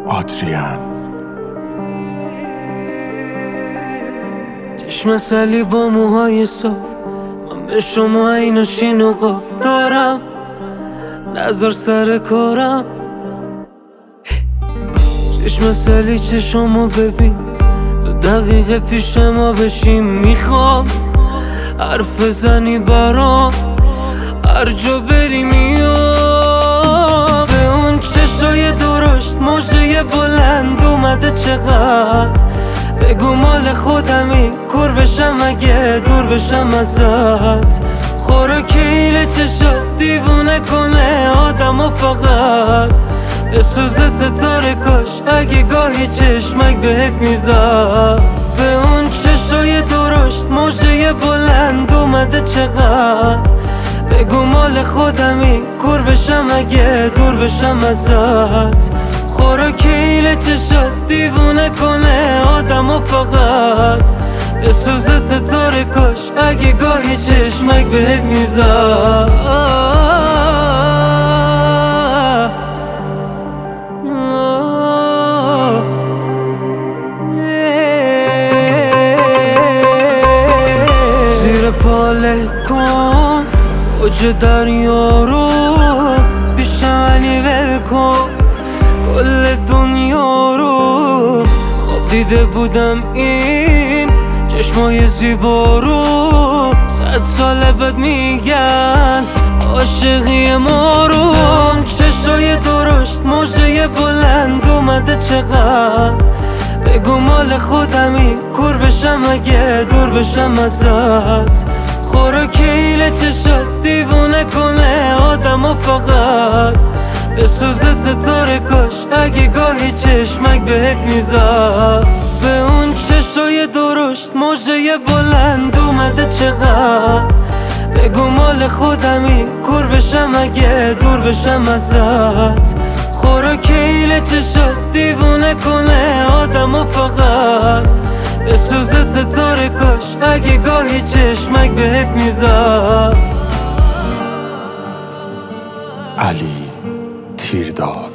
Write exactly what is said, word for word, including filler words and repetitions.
آدریان. چشم سلی با موهای صاف، من به شما اینو شین و قاف دارم، نظر سر کارم. چشم سلی چشمو ببین، دو دقیقه پیش ما بشیم. میخوام حرف زنی برام، هر جا بری میام. به اون چشای درشت موجه بلند اومده چقدر، بگو مال خودمی، کور بشم اگه دور بشم ازت. خوراکیل چشات دیوونه کنه آدم و فقط بسوزه ستاره کاش اگه گاهی چشمک بهت میزد. به اون چشای درشت موجه بلند اومده چقدر، بگو مال خودمی، کور بشم اگه دور بشم ازت. خوراکیل چشات دیوونه کنه آدم و فقط بسوزه ستاره کاش اگه گاهی چشمک بهت میزد. زیر پاله کن اوج دریا رو، بیشم علی ول کن کل دنیا رو. خواب دیده بودم این چشمای زیبا رو، صد سال بعد میگن عاشقی ما رو. چشای درشت موجه بلند اومده چقدر، بگو مال خودمی، کور بشم اگه دور بشم ازت. خوراکیل چشات دیوونه کنه آدم و فقط بسوزه ستاره کاش اگه گاهی چشمک بهت میزد. به اون چشای درشت موجه بلند اومده چقدر، بگو مال خودمی، کور بشم اگه دور بشم ازت. خوراکیل چشات دیوونه کنه آدم و فقط بسوزه ستاره کاش اگه گاهی چشمک بهت میزد. علی تیرداد.